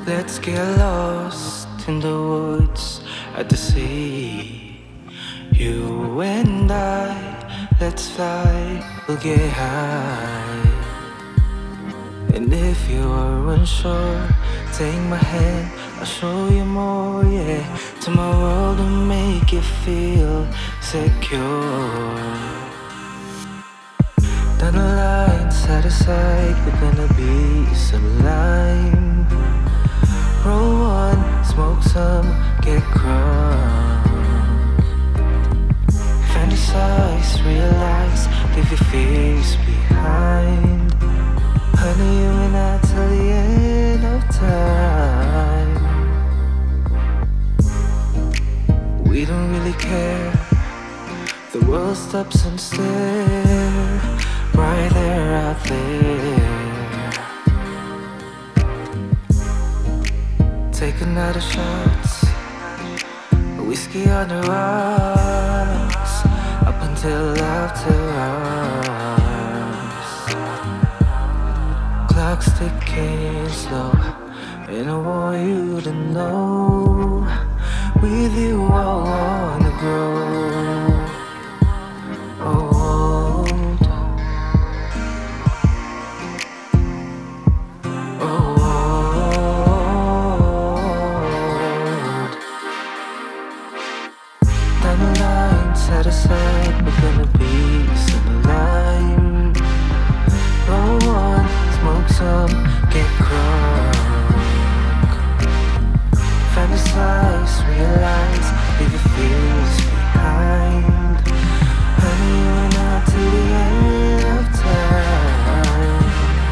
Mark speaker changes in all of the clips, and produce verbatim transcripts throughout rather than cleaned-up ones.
Speaker 1: Let's get lost in the woods at the sea. You and I, let's fly, we'll get high. And if you are unsure, take my hand, I'll show you more, yeah. To my world and make you feel secure. Down the line, side to side, we're gonna be sublime. Roll one, smoke some, get crunk. Fantasize, realize, leave your fears behind. Honey, you and I till the end of time. We don't really care. The world stops and stares. Right there, out there. Take another shot. Whiskey on the rocks. Up until after us. Clock's ticking slow, and I want you to know, with you I wanna grow. Old. Old. Down the line, side to side, we're gonna be sublime. Roll one, smoke some, get crunk. Fantasize, realize, leave your fears behind. Honey, you and I till the end of time.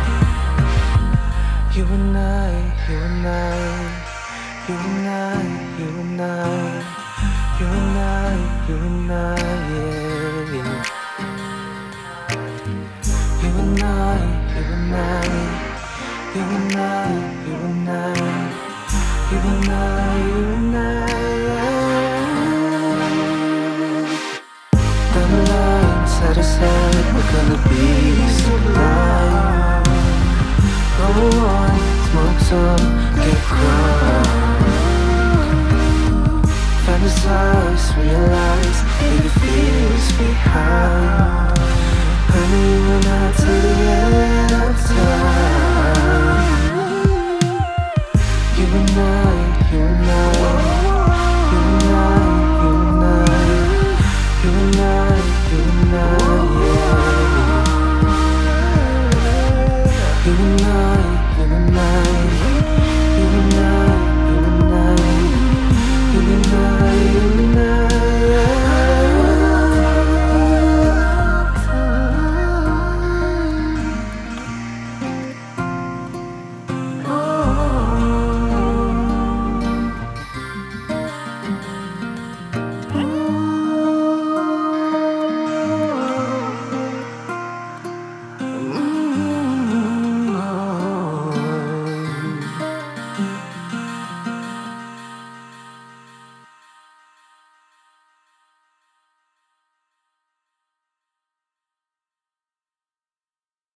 Speaker 1: You and I, you and I, you and I, you and I, you and I, you and I, yeah, yeah. You and I, you and I, you and I, you and I, you and I, you and I, yeah. Down the line, side to side, we're gonna be sublime. Roll on, smoke some, get crunk. Fantasize, realize, leave your fears behind. Honey, you and I till the end of time.